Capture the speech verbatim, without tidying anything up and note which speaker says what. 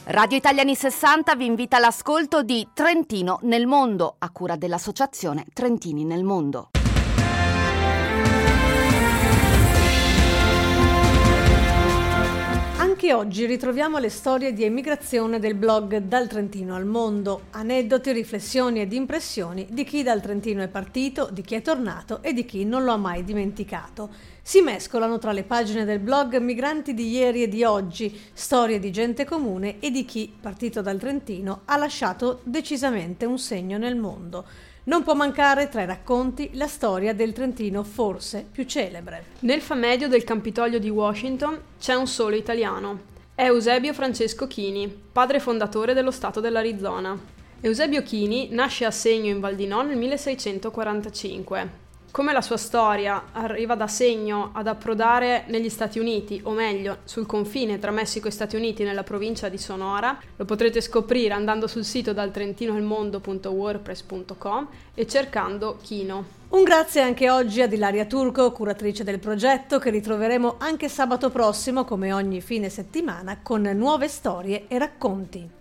Speaker 1: Radio Italiani sessanta vi invita all'ascolto di Trentino nel mondo, a cura dell'associazione Trentini nel mondo.
Speaker 2: Anche oggi ritroviamo le storie di emigrazione del blog Dal Trentino al Mondo, aneddoti, riflessioni ed impressioni di chi dal Trentino è partito, di chi è tornato e di chi non lo ha mai dimenticato. Si mescolano tra le pagine del blog migranti di ieri e di oggi, storie di gente comune e di chi, partito dal Trentino, ha lasciato decisamente un segno nel mondo. Non può mancare tra i racconti la storia del Trentino forse più celebre.
Speaker 3: Nel Famedio del Campidoglio di Washington c'è un solo italiano. È Eusebio Francesco Chini, padre fondatore dello stato dell'Arizona. Eusebio Chini nasce a Segno in Val di No nel milleseicentoquarantacinque. Come la sua storia arriva da Segno ad approdare negli Stati Uniti, o meglio, sul confine tra Messico e Stati Uniti nella provincia di Sonora, lo potrete scoprire andando sul sito daltrentinoalmondo punto wordpress punto com e cercando Chino.
Speaker 2: Un grazie anche oggi ad Ilaria Turco, curatrice del progetto, che ritroveremo anche sabato prossimo, come ogni fine settimana, con nuove storie e racconti.